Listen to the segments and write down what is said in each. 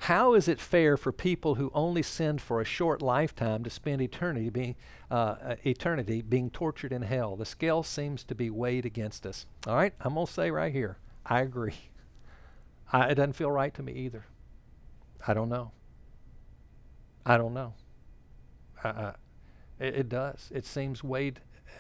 How is it fair for people who only sinned for a short lifetime to spend eternity being tortured in hell? The scale seems to be weighed against us. All right, I'm going to say right here, I agree. It doesn't feel right to me either. I don't know. I don't know. It does. It seems weighed.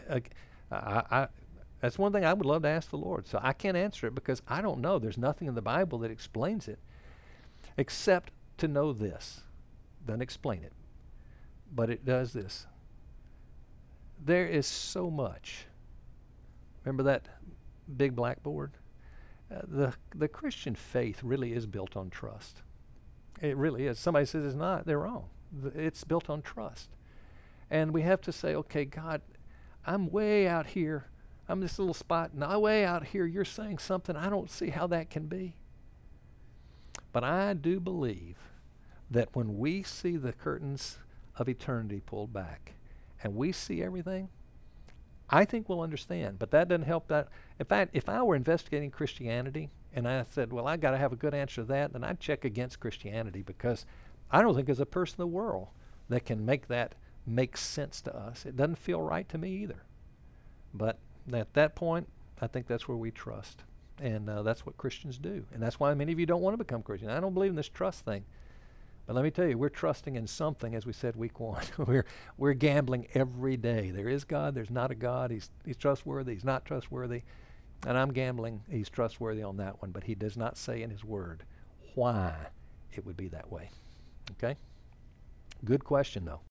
That's one thing I would love to ask the Lord. So I can't answer it because I don't know. There's nothing in the Bible that explains it, except to know this. Doesn't explain it, but it does this. There is so much. Remember that big blackboard? The Christian faith really is built on trust. It really is. Somebody says it's not, they're wrong. It's built on trust. And we have to say, okay, God, I'm way out here. I'm this little spot, and way out here, you're saying something. I don't see how that can be. But I do believe that when we see the curtains of eternity pulled back and we see everything, I think we'll understand. But that doesn't help that. In fact, if I were investigating Christianity and I said, well, I got to have a good answer to that, then I'd check against Christianity because I don't think there's a person in the world that can make that make sense to us. It doesn't feel right to me either. But at that point, I think that's where we trust. And that's what Christians do. And that's why many of you don't want to become Christian. I don't believe in this trust thing. But let me tell you, we're trusting in something, as we said week one. we're gambling every day. There is God, there's not a God. He's trustworthy, he's not trustworthy. And I'm gambling he's trustworthy on that one. But he does not say in his word why it would be that way. Okay? Good question, though.